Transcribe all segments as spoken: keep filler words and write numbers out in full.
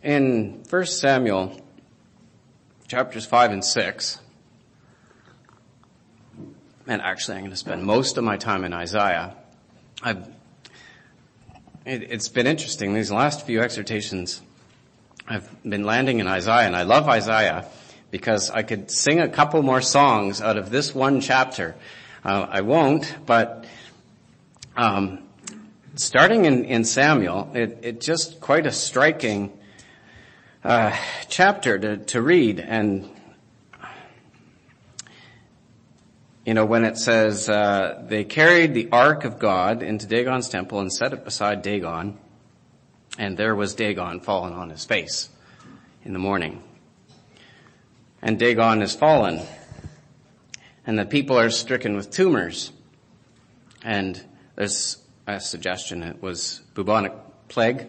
In First Samuel, chapters five and six, and actually I'm going to spend most of my time in Isaiah, I've, it, it's been interesting. These last few exhortations, I've been landing in Isaiah, and I love Isaiah because I could sing a couple more songs out of this one chapter. Uh, I won't, but um, starting in, in Samuel, it, it just quite a striking uh, chapter to, to read. And, you know, when it says, uh, they carried the ark of God into Dagon's temple and set it beside Dagon, and there was Dagon fallen on his face in the morning. And Dagon is fallen, and the people are stricken with tumors. And there's a suggestion it was bubonic plague.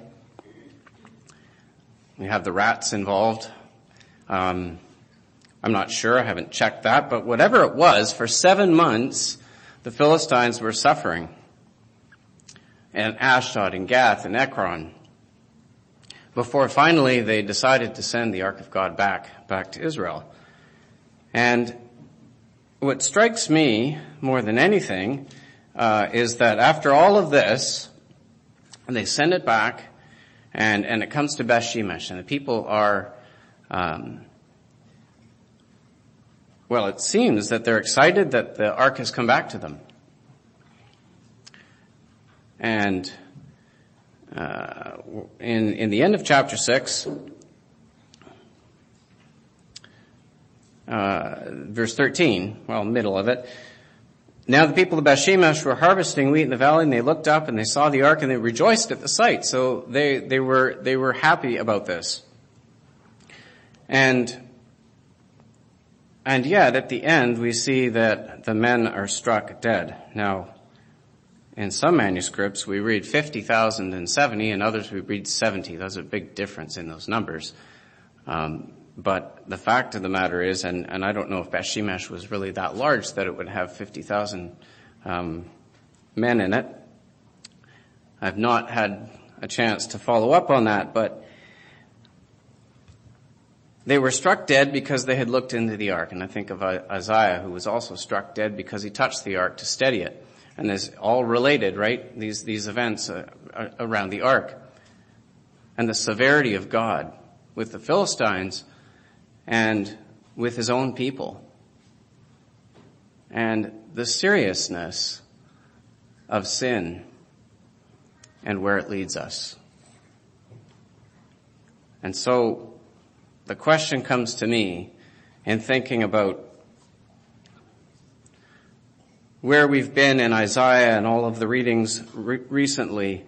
We have the rats involved. Um, I'm not sure. I haven't checked that. But whatever it was, for seven months, the Philistines were suffering. And Ashdod and Gath and Ekron. Before finally they decided to send the Ark of God back, back to Israel. And what strikes me more than anything uh, is that after all of this, they send it back, and, and it comes to Beth Shemesh, and the people are, um, well, it seems that they're excited that the ark has come back to them. And uh, in in the end of chapter six, uh, verse thirteen, well, middle of it. Now the people of Beth Shemesh were harvesting wheat in the valley, and they looked up and they saw the ark, and they rejoiced at the sight. So they they were they were happy about this. And and yet at the end we see that the men are struck dead. Now, in some manuscripts we read fifty thousand and seventy, and others we read seventy. There's a big difference in those numbers. Um, But the fact of the matter is, and, and I don't know if Beth Shemesh was really that large that it would have fifty thousand um, men in it. I've not had a chance to follow up on that, but they were struck dead because they had looked into the ark. And I think of Isaiah, who was also struck dead because he touched the ark to steady it. And it's all related, right? These, these events uh, around the ark. And the severity of God with the Philistines and with his own people, and the seriousness of sin and where it leads us. And so the question comes to me in thinking about where we've been in Isaiah and all of the readings re- recently.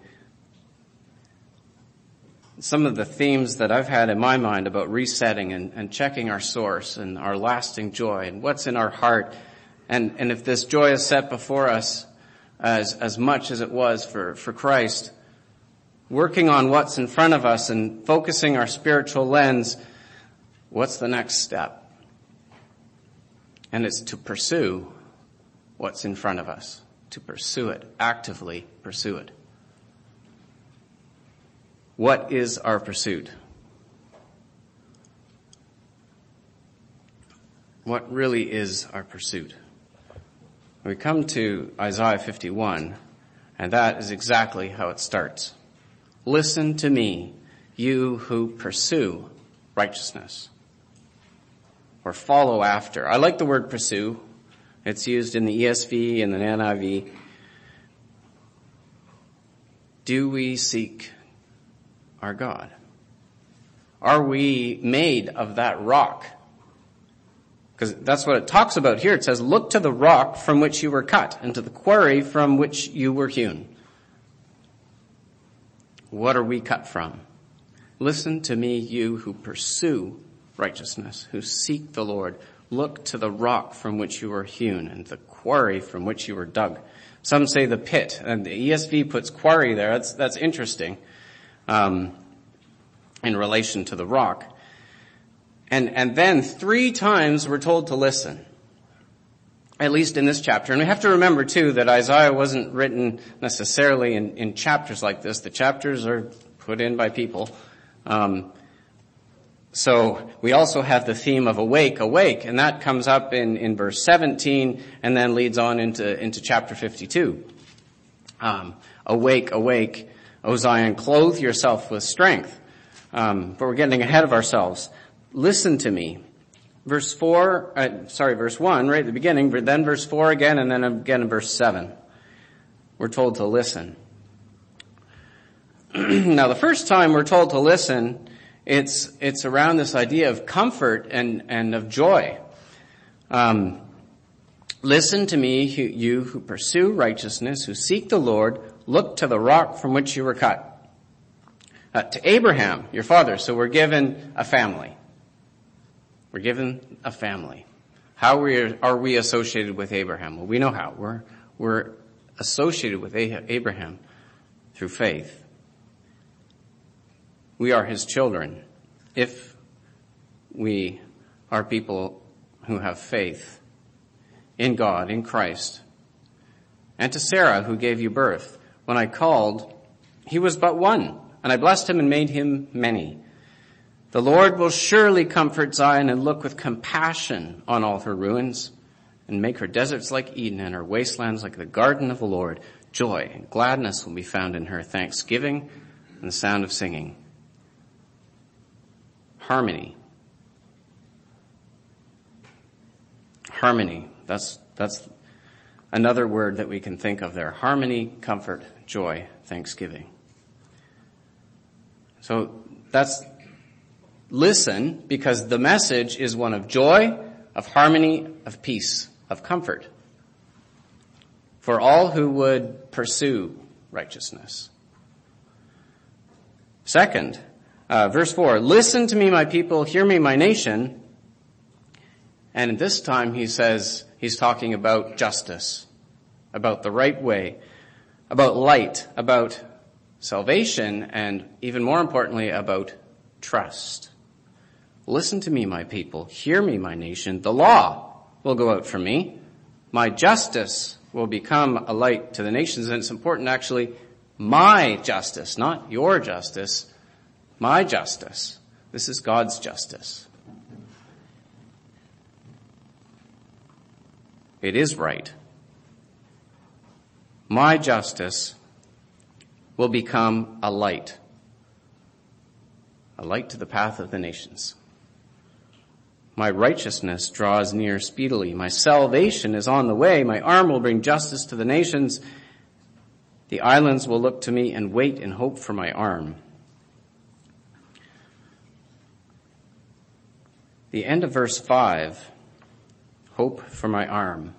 Some of the themes that I've had in my mind about resetting and, and checking our source and our lasting joy and what's in our heart. And, and if this joy is set before us as, as much as it was for, for Christ, working on what's in front of us and focusing our spiritual lens, what's the next step? And it's to pursue what's in front of us, to pursue it, actively pursue it. What is our pursuit? What really is our pursuit? We come to Isaiah fifty-one, and that is exactly how it starts. Listen to me, you who pursue righteousness, or follow after. I like the word pursue. It's used in the E S V and the N I V. Do we seek our God? Are we made of that rock? Because that's what it talks about here. It says, look to the rock from which you were cut, and to the quarry from which you were hewn. What are we cut from? Listen to me, you who pursue righteousness, who seek the Lord. Look to the rock from which you were hewn, and the quarry from which you were dug. Some say the pit, and the E S V puts quarry there. That's, that's interesting. Um, in relation to the rock. And, and then three times we're told to listen. At least in this chapter. And we have to remember too that Isaiah wasn't written necessarily in, in chapters like this. The chapters are put in by people. Um, So we also have the theme of awake, awake, and that comes up in, in verse seventeen and then leads on into, into chapter fifty-two. Um, awake, awake, O Zion, clothe yourself with strength. Um, but we're getting ahead of ourselves. Listen to me. Verse four, uh, sorry, verse one, right at the beginning, but then verse four again, and then again in verse seven. We're told to listen. Now, the first time we're told to listen, it's it's around this idea of comfort and, and of joy. Um, Listen to me, you who pursue righteousness, who seek the Lord, look to the rock from which you were cut. Uh, to Abraham, your father. So we're given a family. We're given a family. How we are we associated with Abraham? Well, we know how. We're, we're associated with Abraham through faith. We are his children if we are people who have faith in God, in Christ. And to Sarah, who gave you birth, when I called, he was but one, and I blessed him and made him many. The Lord will surely comfort Zion and look with compassion on all her ruins, and make her deserts like Eden and her wastelands like the garden of the Lord. Joy and gladness will be found in her, thanksgiving and the sound of singing. Harmony. Harmony. That's, that's another word that we can think of there. Harmony, comfort, joy, thanksgiving. So that's, listen, because the message is one of joy, of harmony, of peace, of comfort. For all who would pursue righteousness. Second, uh, verse four, listen to me, my people, hear me, my nation. And this time he says, he's talking about justice, about the right way, about light, about salvation, and even more importantly, about trust. Listen to me, my people. Hear me, my nation. The law will go out from me. My justice will become a light to the nations. And it's important, actually, my justice, not your justice, my justice. This is God's justice. It is right. My justice will become a light. A light to the path of the nations. My righteousness draws near speedily. My salvation is on the way. My arm will bring justice to the nations. The islands will look to me and wait in hope for my arm. The end of verse five. Hope for my arm.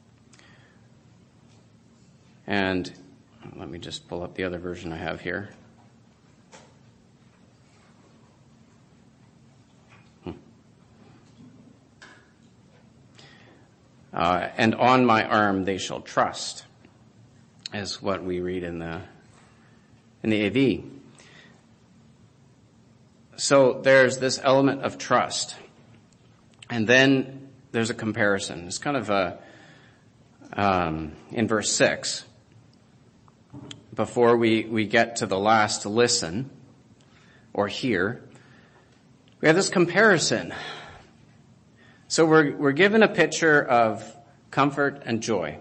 And let me just pull up the other version I have here. Hmm. Uh, and on my arm they shall trust, is what we read in the in the A V. So there's this element of trust. And then there's a comparison. It's kind of a, um, in verse six, before we, we get to the last listen or hear, we have this comparison. So we're, we're given a picture of comfort and joy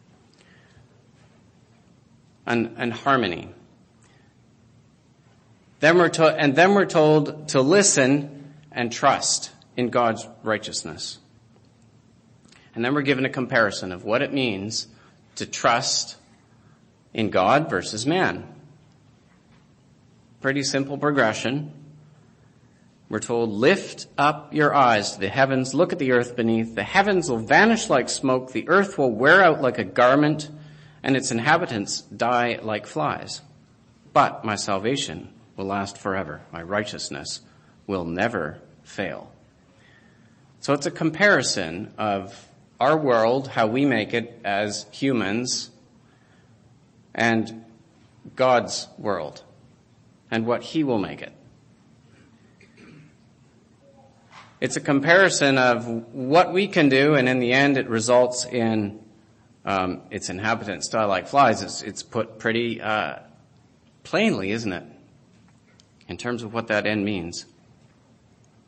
and, and harmony. Then we're to, and then we're told to listen and trust in God's righteousness. And then we're given a comparison of what it means to trust in God versus man. Pretty simple progression. We're told, lift up your eyes to the heavens, look at the earth beneath. The heavens will vanish like smoke, the earth will wear out like a garment, and its inhabitants die like flies. But my salvation will last forever. My righteousness will never fail. So it's a comparison of our world, how we make it as humans, and God's world, and what He will make it. It's a comparison of what we can do, and in the end it results in um, its inhabitants die like flies. It's, it's put pretty uh, plainly, isn't it, in terms of what that end means.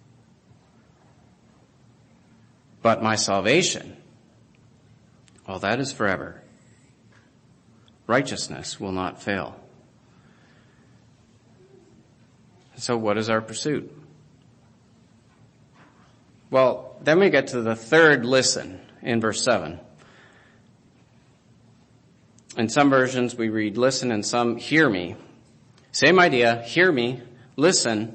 But my salvation, well, that is forever. Righteousness will not fail. So what is our pursuit? Well, then we get to the third listen in verse seven. In some versions we read listen, and some hear me. Same idea, hear me, listen.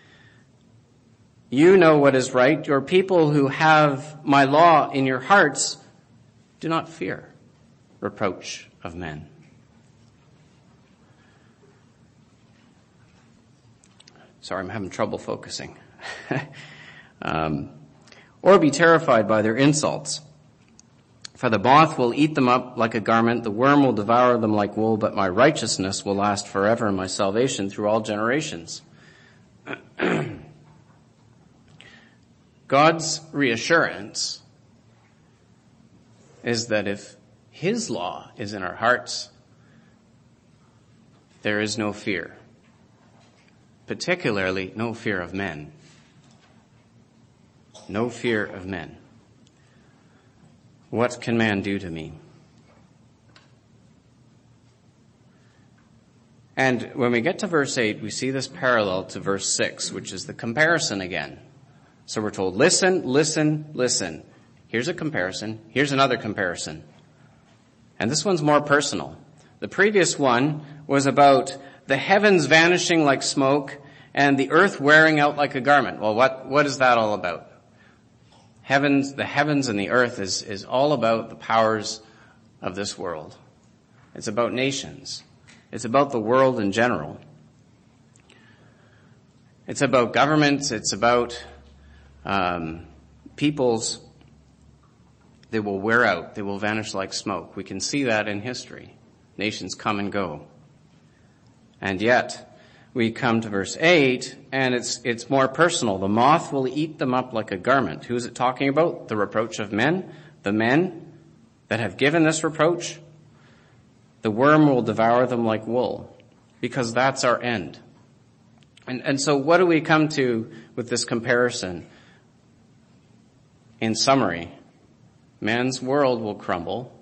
You know what is right. Your people who have my law in your hearts do not fear reproach of men. Sorry, I'm having trouble focusing. um, or be terrified by their insults. For the moth will eat them up like a garment, the worm will devour them like wool, but my righteousness will last forever, and my salvation through all generations. God's reassurance is that if his law is in our hearts, there is no fear, particularly no fear of men. No fear of men. What can man do to me? And when we get to verse eight, we see this parallel to verse six, which is the comparison again. So we're told, listen, listen, listen. Here's a comparison. Here's another comparison. And this one's more personal. The previous one was about the heavens vanishing like smoke and the earth wearing out like a garment. Well, what, what is that all about? Heavens, the heavens and the earth is, is all about the powers of this world. It's about nations. It's about the world in general. It's about governments. It's about um, peoples. They will wear out. They will vanish like smoke. We can see that in history. Nations come and go. And yet, we come to verse eight, and it's it's more personal. The moth will eat them up like a garment. Who is it talking about? The reproach of men. The men that have given this reproach. The worm will devour them like wool, because that's our end. And, and so what do we come to with this comparison? In summary, man's world will crumble.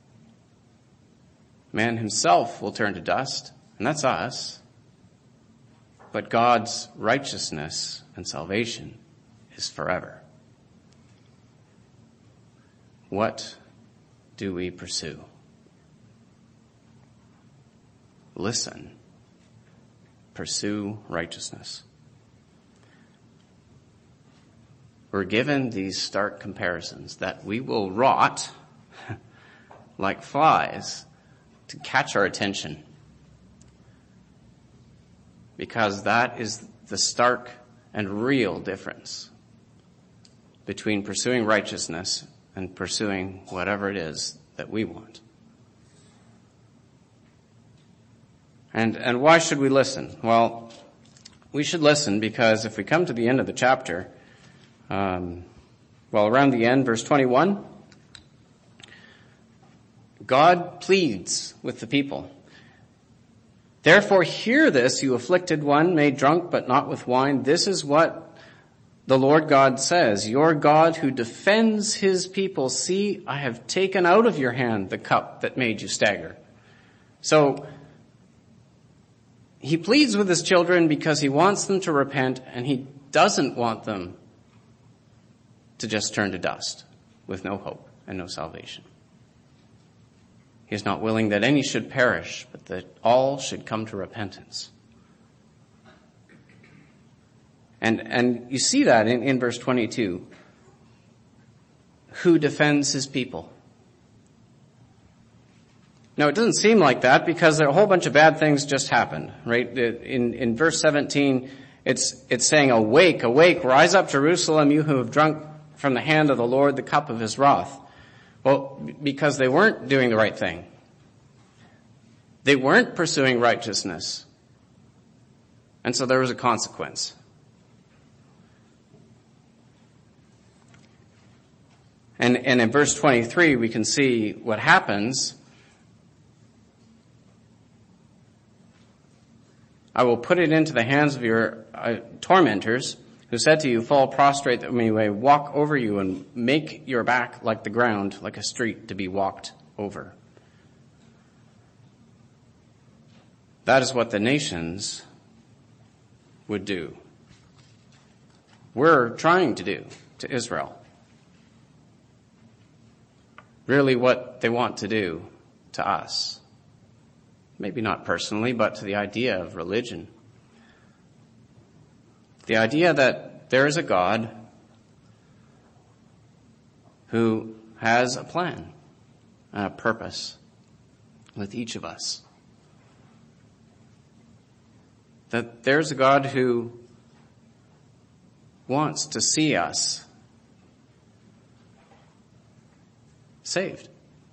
Man himself will turn to dust, and that's us. But God's righteousness and salvation is forever. What do we pursue? Listen. Pursue righteousness. We're given these stark comparisons that we will rot like flies to catch our attention. Because that is the stark and real difference between pursuing righteousness and pursuing whatever it is that we want. And, and why should we listen? Well, we should listen because if we come to the end of the chapter, um, well, around the end, verse twenty-one, God pleads with the people. Therefore hear this, you afflicted one, made drunk but not with wine. This is what the Lord God says, your God who defends his people. See, I have taken out of your hand the cup that made you stagger. So he pleads with his children because he wants them to repent, and he doesn't want them to just turn to dust with no hope and no salvation. He is not willing that any should perish, but that all should come to repentance. And, and you see that in, in verse twenty-two. Who defends his people? Now, it doesn't seem like that because a whole bunch of bad things just happened, right? In, in verse seventeen, it's, it's saying, awake, awake, rise up, Jerusalem, you who have drunk from the hand of the Lord the cup of his wrath. Well, because they weren't doing the right thing. They weren't pursuing righteousness. And so there was a consequence. And, and in verse twenty-three, we can see what happens. I will put it into the hands of your uh, tormentors, who said to you, fall prostrate that we may walk over you and make your back like the ground, like a street to be walked over. That is what the nations would do. We're trying to do to Israel. Really what they want to do to us. Maybe not personally, but to the idea of religion. The idea that there is a God who has a plan and a purpose with each of us. That there's a God who wants to see us saved.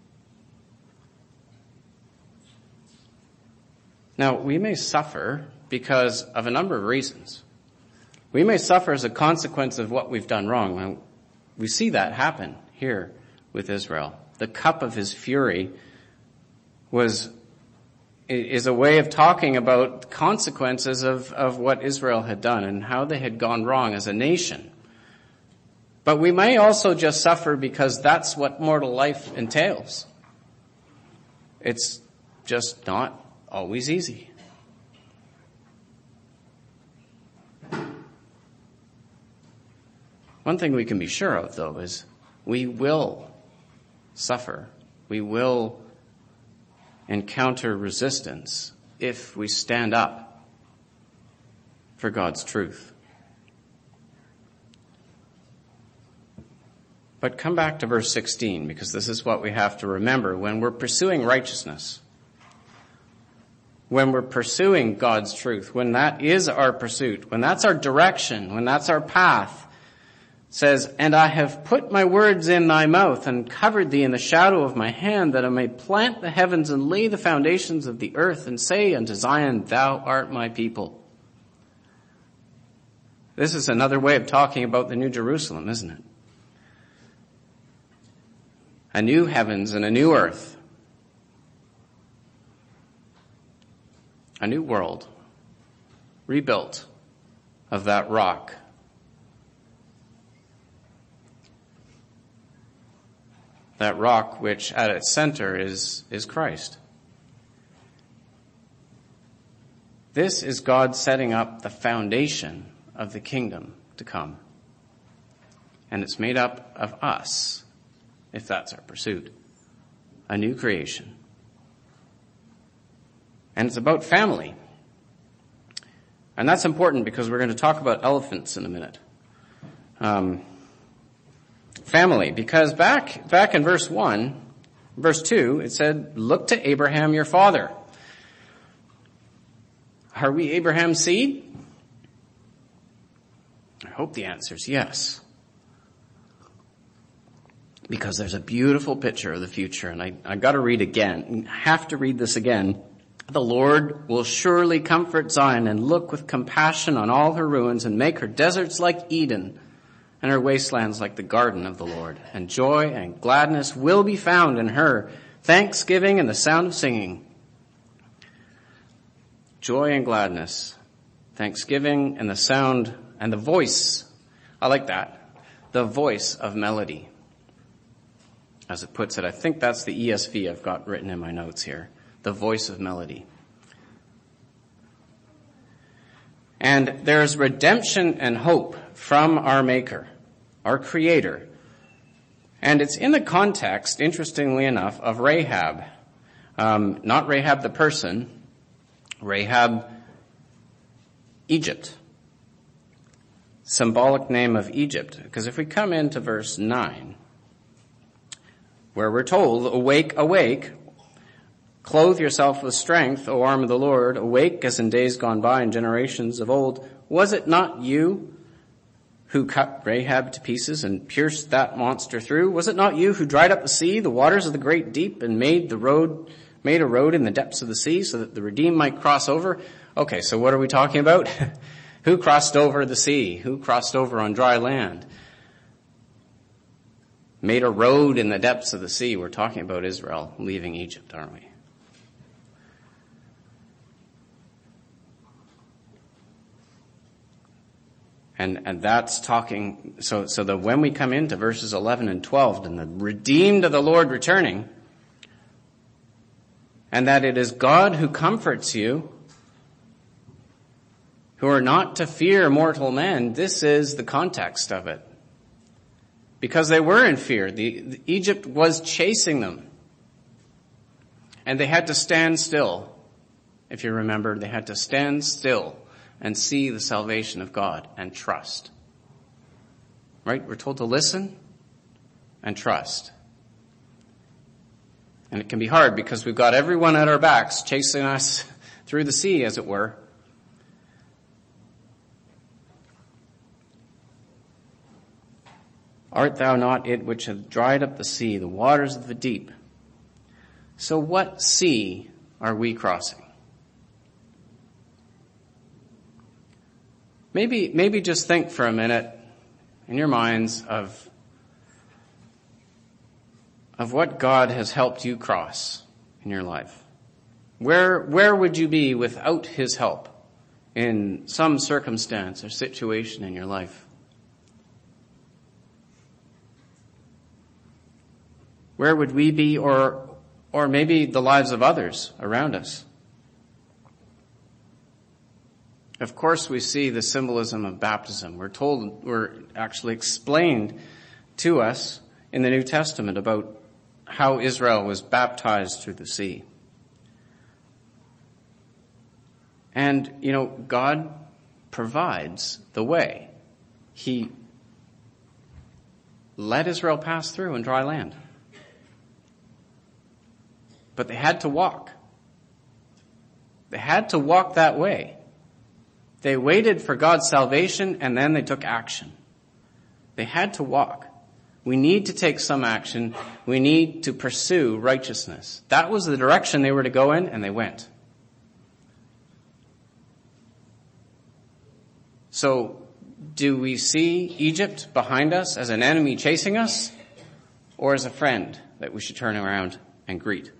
Now, we may suffer because of a number of reasons. We may suffer as a consequence of what we've done wrong. Now, we see that happen here with Israel. The cup of his fury was is a way of talking about consequences of, of what Israel had done and how they had gone wrong as a nation. But we may also just suffer because that's what mortal life entails. It's just not always easy. One thing we can be sure of, though, is we will suffer. We will encounter resistance if we stand up for God's truth. But come back to verse sixteen, because this is what we have to remember when we're pursuing righteousness. When we're pursuing God's truth, when that is our pursuit, when that's our direction, when that's our path, it says, and I have put my words in thy mouth and covered thee in the shadow of my hand, that I may plant the heavens and lay the foundations of the earth, and say unto Zion, thou art my people. This is another way of talking about the New Jerusalem, isn't it? A new heavens and a new earth. A new world, rebuilt of that rock. That rock which at its center is, is Christ. This is God setting up the foundation of the kingdom to come. And it's made up of us, if that's our pursuit. A new creation. And it's about family. And that's important because we're going to talk about elephants in a minute. Um, family, because back, back in verse one, verse two, it said, look to Abraham your father. Are we Abraham's seed? I hope the answer is yes. Because there's a beautiful picture of the future, and I, I gotta read again. I have to read this again. The Lord will surely comfort Zion and look with compassion on all her ruins and make her deserts like Eden and her wastelands like the garden of the Lord. And joy and gladness will be found in her, thanksgiving and the sound of singing. Joy and gladness, thanksgiving and the sound and the voice. I like that. The voice of melody. As it puts it, I think that's the E S V I've got written in my notes here. The voice of melody. And there's redemption and hope from our Maker, our Creator. And it's in the context, interestingly enough, of Rahab. Um, not Rahab the person, Rahab, Egypt. Symbolic name of Egypt. Because if we come into verse nine, where we're told, awake, awake, clothe yourself with strength, O arm of the Lord. Awake as in days gone by and generations of old. Was it not you who cut Rahab to pieces and pierced that monster through? Was it not you who dried up the sea, the waters of the great deep, and made the road, made a road in the depths of the sea so that the redeemed might cross over? Okay, so what are we talking about? Who crossed over the sea? Who crossed over on dry land? Made a road in the depths of the sea. We're talking about Israel leaving Egypt, aren't we? And, and that's talking, so, so that when we come into verses eleven and twelve, and the redeemed of the Lord returning, and that it is God who comforts you, who are not to fear mortal men, this is the context of it. Because they were in fear. The, the, Egypt was chasing them. And they had to stand still. If you remember, they had to stand still and see the salvation of God and trust. Right? We're told to listen and trust. And it can be hard because we've got everyone at our backs chasing us through the sea, as it were. Art thou not it which hath dried up the sea, the waters of the deep? So what sea are we crossing? Maybe, maybe just think for a minute in your minds of, of what God has helped you cross in your life. Where, where would you be without His help in some circumstance or situation in your life? Where would we be, or, or maybe the lives of others around us? Of course, we see the symbolism of baptism. We're told, we're actually explained to us in the New Testament about how Israel was baptized through the sea. And, you know, God provides the way. He let Israel pass through in dry land. But they had to walk. They had to walk that way. They waited for God's salvation and then they took action. They had to walk. We need to take some action. We need to pursue righteousness. That was the direction they were to go in, and they went. So, do we see Egypt behind us as an enemy chasing us, or as a friend that we should turn around and greet?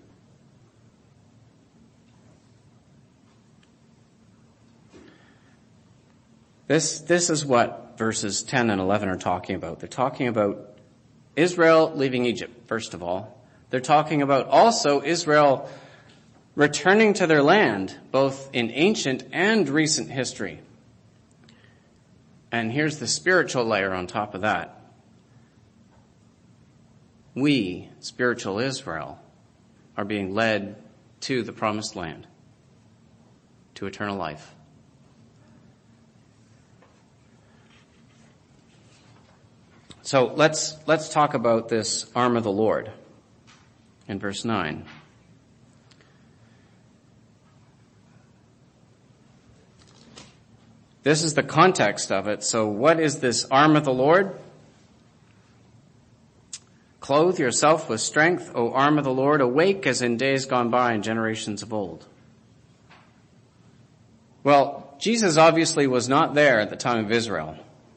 This, this is what verses ten and eleven are talking about. They're talking about Israel leaving Egypt, first of all. They're talking about also Israel returning to their land, both in ancient and recent history. And here's the spiritual layer on top of that. We, spiritual Israel, are being led to the promised land, to eternal life. So let's, let's talk about this arm of the Lord in verse nine. This is the context of it. So what is this arm of the Lord? Clothe yourself with strength, O arm of the Lord. Awake as in days gone by and generations of old. Well, Jesus obviously was not there at the time of Israel.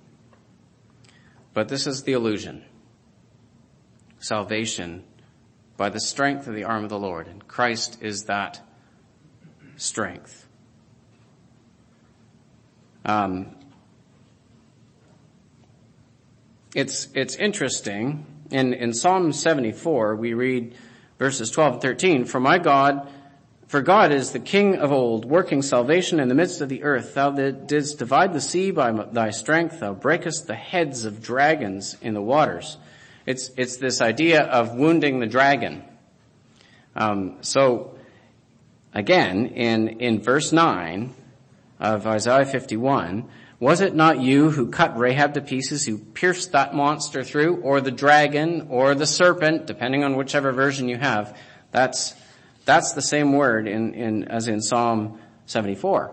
But this is the illusion. Salvation by the strength of the arm of the Lord. And Christ is that strength. Um, it's, it's interesting. In, in Psalm seventy-four, we read verses twelve and thirteen. For my God, for God is the King of old, working salvation in the midst of the earth. Thou didst divide the sea by thy strength. Thou breakest the heads of dragons in the waters. It's, it's this idea of wounding the dragon. Um, so, again, in, in verse nine of Isaiah fifty-one, was it not you who cut Rahab to pieces, who pierced that monster through, or the dragon, or the serpent, depending on whichever version you have? That's That's the same word in, in, as in Psalm seventy-four.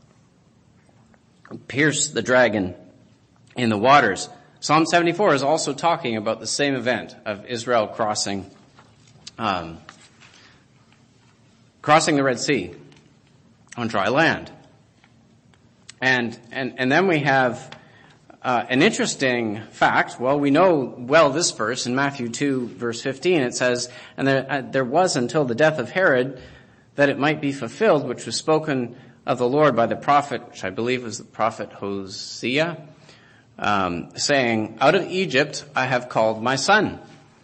Pierce the dragon in the waters. Psalm seventy-four is also talking about the same event of Israel crossing, um, crossing the Red Sea on dry land. And, and, and then we have, uh, an interesting fact. Well, we know well this verse in Matthew two verse fifteen. It says, and there, uh, there was until the death of Herod that it might be fulfilled, which was spoken of the Lord by the prophet, which I believe was the prophet Hosea, um, saying, "Out of Egypt I have called my son."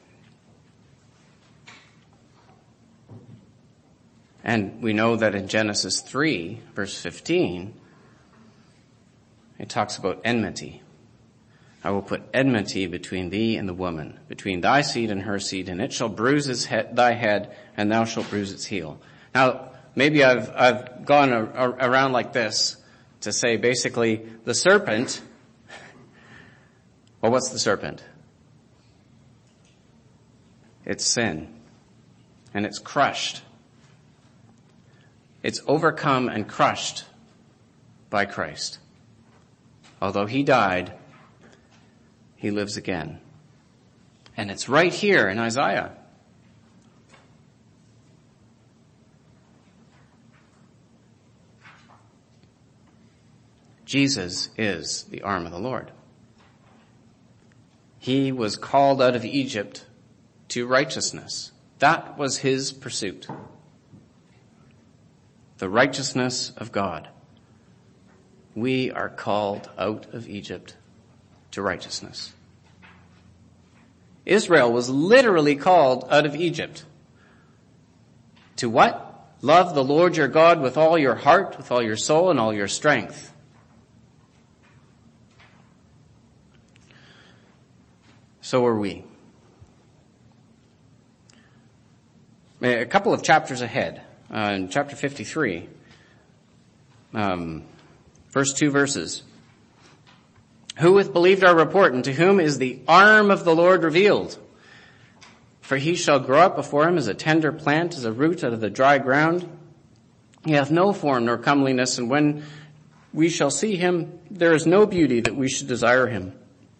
And we know that in Genesis three, verse fifteen, it talks about enmity. "I will put enmity between thee and the woman, between thy seed and her seed, and it shall bruise his head, thy head, and thou shalt bruise its heel." Now, maybe I've, I've gone a, a, around like this to say basically the serpent, well, what's the serpent? It's sin. And it's crushed. It's overcome and crushed by Christ. Although he died, he lives again. And it's right here in Isaiah. Jesus is the arm of the Lord. He was called out of Egypt to righteousness. That was his pursuit. The righteousness of God. We are called out of Egypt to righteousness. Israel was literally called out of Egypt. To what? Love the Lord your God with all your heart, with all your soul, and all your strength. So are we. A couple of chapters ahead, uh, in chapter fifty-three, um, first two verses. "Who hath believed our report, and to whom is the arm of the Lord revealed? For he shall grow up before him as a tender plant, as a root out of the dry ground. He hath no form nor comeliness, and when we shall see him, there is no beauty that we should desire him."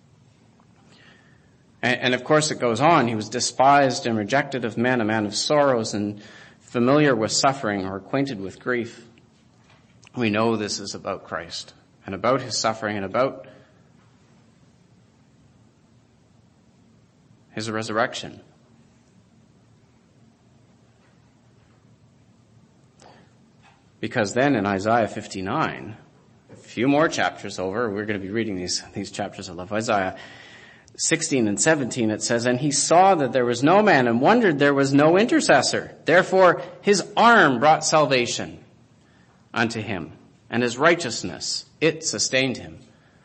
And, and of course it goes on. "He was despised and rejected of men, a man of sorrows and familiar with suffering, or acquainted with grief." We know this is about Christ and about his suffering and about his resurrection. Because then in Isaiah fifty-nine, a few more chapters over, we're going to be reading these, these chapters. I love Isaiah sixteen and seventeen, it says, "And he saw that there was no man, and wondered there was no intercessor. Therefore his arm brought salvation unto him, and his righteousness, it sustained him.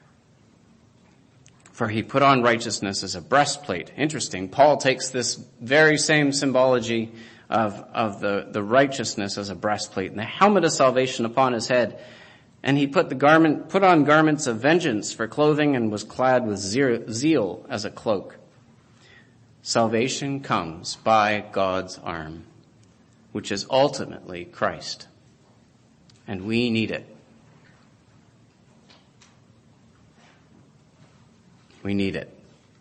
For he put on righteousness as a breastplate." Interesting. Paul takes this very same symbology of, of the, the righteousness as a breastplate and the helmet of salvation upon his head. "And he put the garment, put on garments of vengeance for clothing, and was clad with zeal as a cloak." Salvation comes by God's arm, which is ultimately Christ. And we need it. We need it.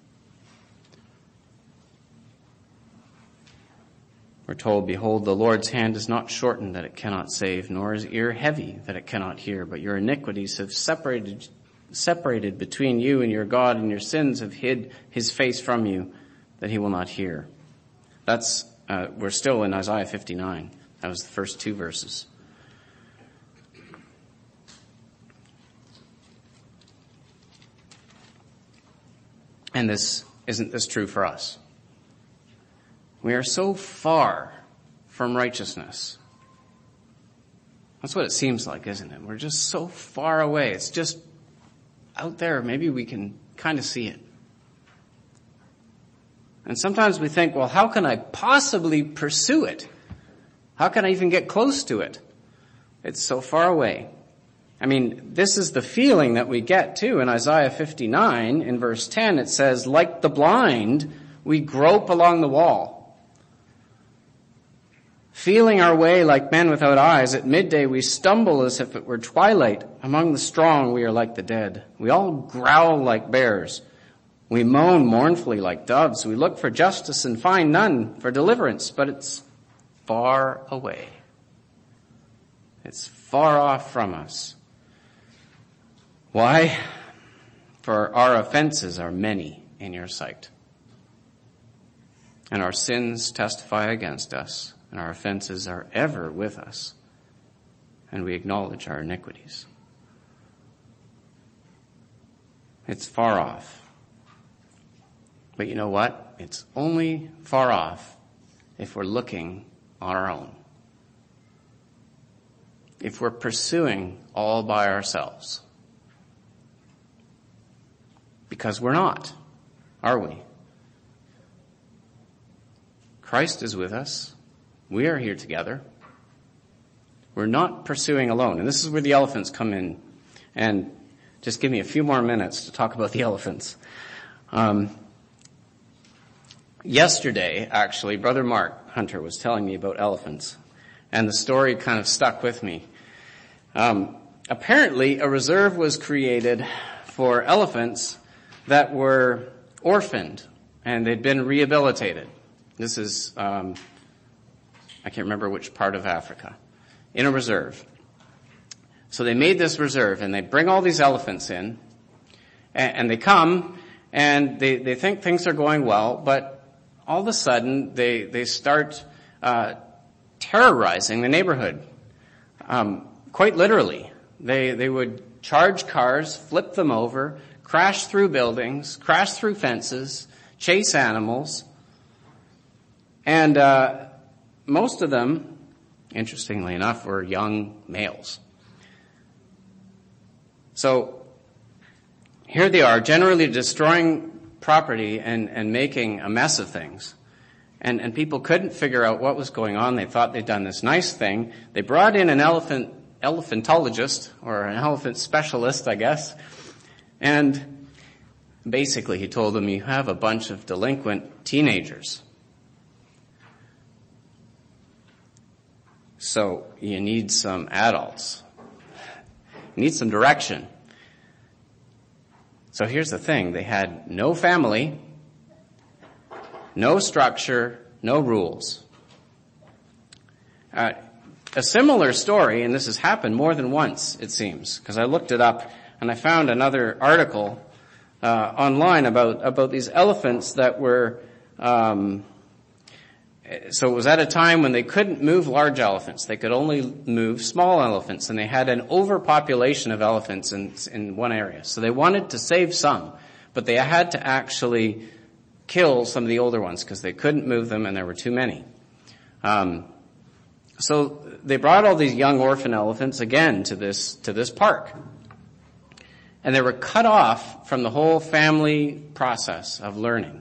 We're told, "Behold, the Lord's hand is not shortened that it cannot save, nor his ear heavy that it cannot hear. But your iniquities have separated, separated between you and your God, and your sins have hid his face from you, that he will not hear." That's, uh, we're still in Isaiah fifty-nine. That was the first two verses. And this, isn't this true for us? We are so far from righteousness. That's what it seems like, isn't it? We're just so far away. It's just out there. Maybe we can kind of see it. And sometimes we think, well, how can I possibly pursue it? How can I even get close to it? It's so far away. I mean, this is the feeling that we get too in Isaiah fifty-nine. In verse ten, it says, "Like the blind, we grope along the wall, feeling our way like men without eyes. At midday we stumble as if it were twilight. Among the strong we are like the dead. We all growl like bears. We moan mournfully like doves. We look for justice and find none, for deliverance, but it's far away. It's far off from us." Why? "For our offenses are many in your sight, and our sins testify against us, and our offenses are ever with us, and we acknowledge our iniquities." It's far off. But you know what? It's only far off if we're looking on our own. If we're pursuing all by ourselves. Because we're not, are we? Christ is with us. We are here together. We're not pursuing alone. And this is where the elephants come in. And just give me a few more minutes to talk about the elephants. Um, yesterday, actually, Brother Mark Hunter was telling me about elephants. And the story kind of stuck with me. Um, apparently, a reserve was created for elephants that were orphaned and they'd been rehabilitated. This is, um, I can't remember which part of Africa, in a reserve. So they made this reserve and they bring all these elephants in and, and they come and they, they think things are going well, but all of a sudden they, they start, uh, terrorizing the neighborhood. Um, quite literally. They, they would charge cars, flip them over, crash through buildings, crash through fences, chase animals. And uh most of them, interestingly enough, were young males. So here they are, generally destroying property and, and making a mess of things. And, and people couldn't figure out what was going on. They thought they'd done this nice thing. They brought in an elephant, elephantologist, or an elephant specialist, I guess. And basically he told them, you have a bunch of delinquent teenagers. So you need some adults. You need some direction. So here's the thing. They had no family, no structure, no rules. Uh, a similar story, and this has happened more than once, it seems, because I looked it up and I found another article uh, online about, about these elephants that were... Um, So it was at a time when they couldn't move large elephants. They could only move small elephants, and they had an overpopulation of elephants in, in one area. So they wanted to save some, but they had to actually kill some of the older ones because they couldn't move them and there were too many. Um, so they brought all these young orphan elephants again to this, to this park. And they were cut off from the whole family process of learning.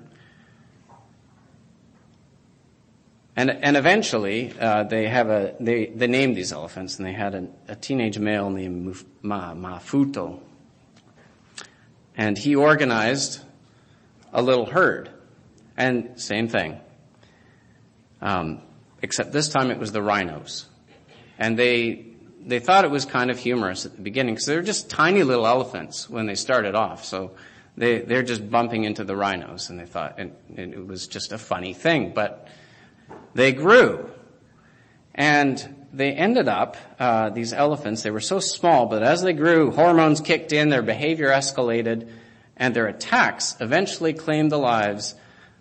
And, and eventually, uh, they have a, they, they named these elephants, and they had a, a teenage male named Muf, Ma, Mafuto. And he organized a little herd. And same thing. Um, except this time it was the rhinos. And they, they thought it was kind of humorous at the beginning, because they were just tiny little elephants when they started off. So they, they're just bumping into the rhinos, and they thought, and, and it was just a funny thing. But they grew, and they ended up, uh, these elephants, they were so small, but as they grew, hormones kicked in, their behavior escalated, and their attacks eventually claimed the lives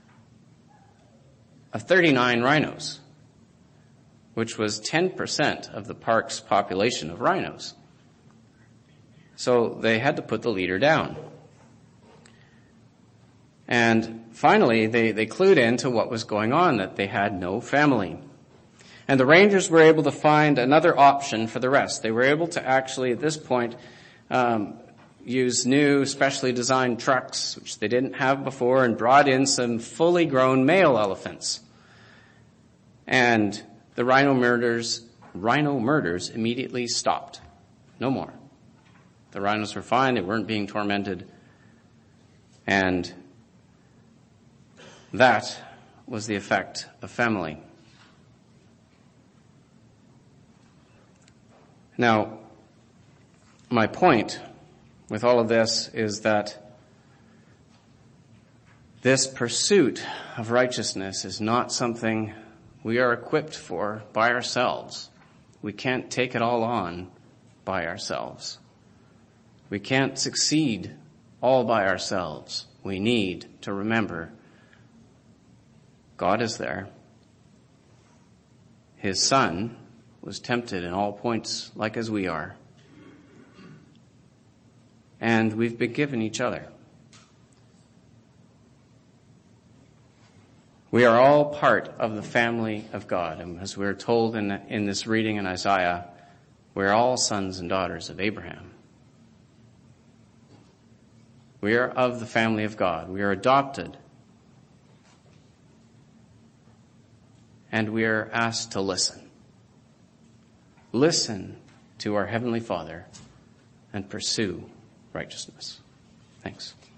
of thirty-nine rhinos, which was ten percent of the park's population of rhinos. So they had to put the leader down. And finally, they, they clued into what was going on, that they had no family. And the rangers were able to find another option for the rest. They were able to actually, at this point, um, use new, specially designed trucks, which they didn't have before, and brought in some fully grown male elephants. And the rhino murders, rhino murders immediately stopped. No more. The rhinos were fine. They weren't being tormented. And that was the effect of family. Now, my point with all of this is that this pursuit of righteousness is not something we are equipped for by ourselves. We can't take it all on by ourselves. We can't succeed all by ourselves. We need to remember God is there. His Son was tempted in all points like as we are. And we've been given each other. We are all part of the family of God. And as we're told in, in this reading in Isaiah, we're all sons and daughters of Abraham. We are of the family of God. We are adopted. And we are asked to listen. Listen to our Heavenly Father and pursue righteousness. Thanks.